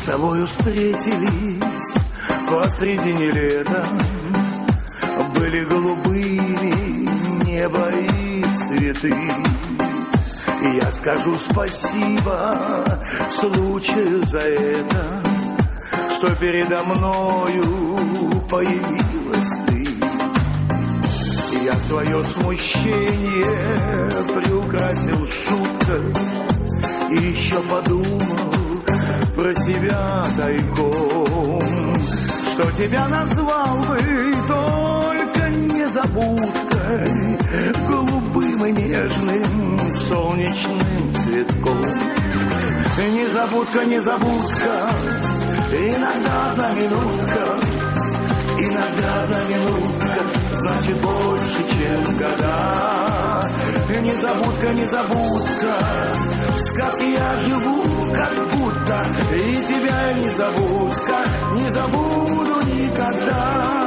тобою встретились посредине лета. Были голубыми небо и цветы. И я скажу спасибо случаю за это, что передо мною появилась ты. И я свое смущение приукрасил шуткой и еще подумал про себя тайком, что тебя назвал бы только незабудкой, голубым и нежным солнечным цветком. Незабудка, незабудка, иногда одна минутка, иногда одна минутка, значит больше, чем года. Незабудка, незабудка, в сказке я живу как будто, и тебя незабудка, не забуду никогда.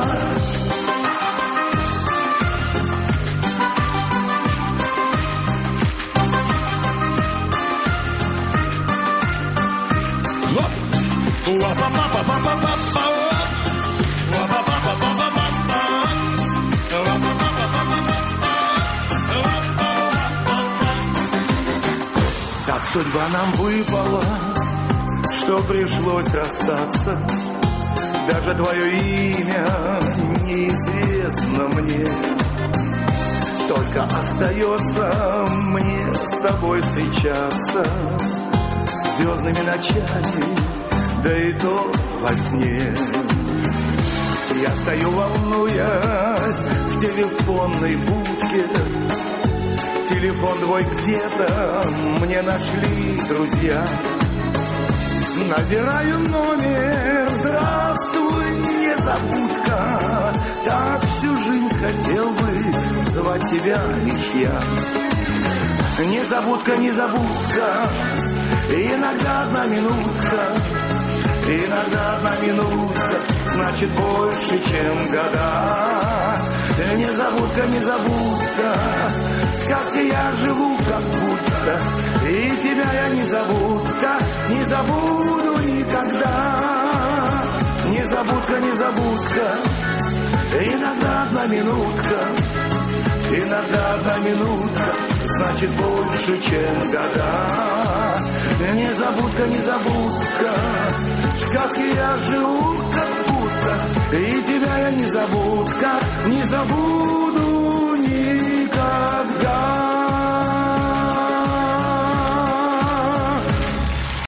Так судьба нам выпала, что пришлось расстаться. Даже твое имя неизвестно мне. Только остается мне с тобой встречаться звездными ночами, да и то во сне. Я стою, волнуясь, в телефонной будке. Телефон твой где-то мне нашли друзья. Набираю номер, здравствуй, незабудка. Так всю жизнь хотел бы звать тебя лишь я. Незабудка, незабудка, иногда одна минутка, иногда одна минутка, значит больше, чем года. Незабудка, незабудка, в сказке я живу как будто, и тебя я незабудка, не забуду никогда. Незабудка, незабудка, иногда одна минутка, иногда одна минутка, значит больше, чем года. Незабудка, незабудка, в сказке я живу как будто, и тебя я незабудка, не забуду